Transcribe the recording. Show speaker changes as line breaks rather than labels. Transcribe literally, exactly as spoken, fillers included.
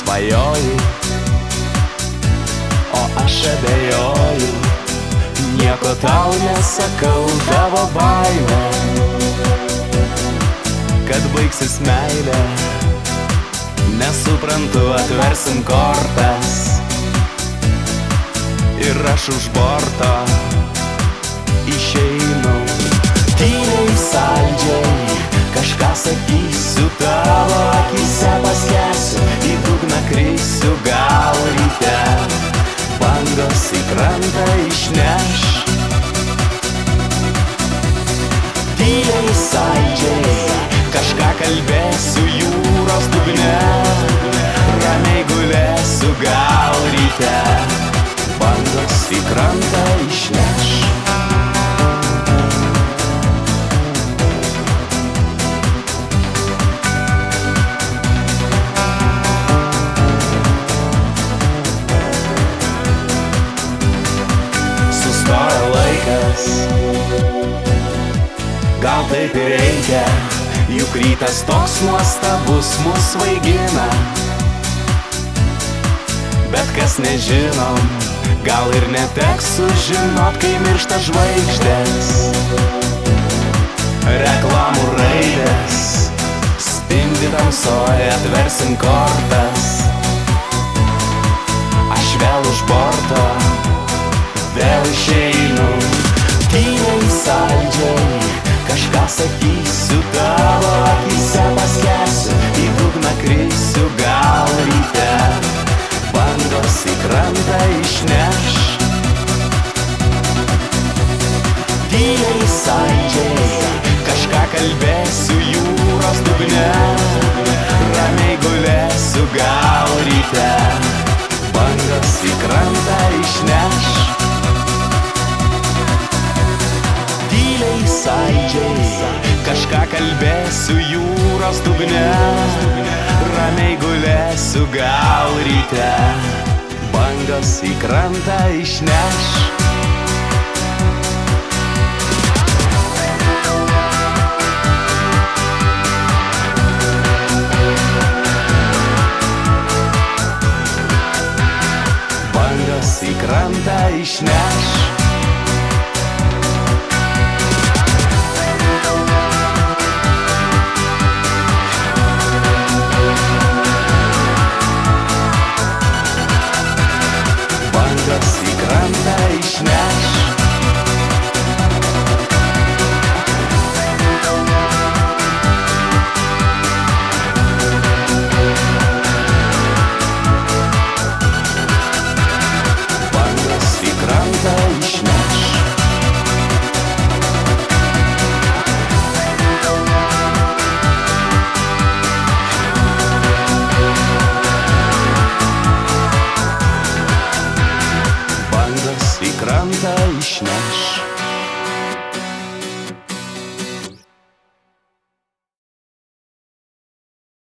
svajoji, o aš abejoju. Nieko tau nesakau, tavo baimė, kad baigsis meilė. Nesuprantu, atversim kortas ir aš už borto išeinu. Tyliai saldžiai kažką sakysiu, tavo akyse paskęsiu, į dugną krisiu, gal ryte bangos į krantą išneš. Tyliai saldžiai kažką kalbėsiu jūros dugne, ramiai gulėsiu, gal ryte bangos į krantą išneš. Sustoja laikas, gal taip ir reikia, juk rytas toks nuostabus mus svaigina. Bet kas nežinom, gal ir neteks sužinot, kai miršta žvaigždės. Reklamų raidės spindi tamsoje, atversim kortas. Aš vėl už borto, vėl išeinu. Tyliai saldžiai kažką sakysiu, tavo akyse paskęsiu, į dugną krisiu, gal ryte bangos į krantą išneš. Tyliai saldžiai kažką kalbėsiu jūros dugne, ramiai gulėsiu, gal ryte bangos į krantą išneš. Tyliai saldžiai kažką kalbėsiu jūros dugne, ramiai gulėsiu, gal ryte bangos į krantą išneš. Bangos į krantą išneš.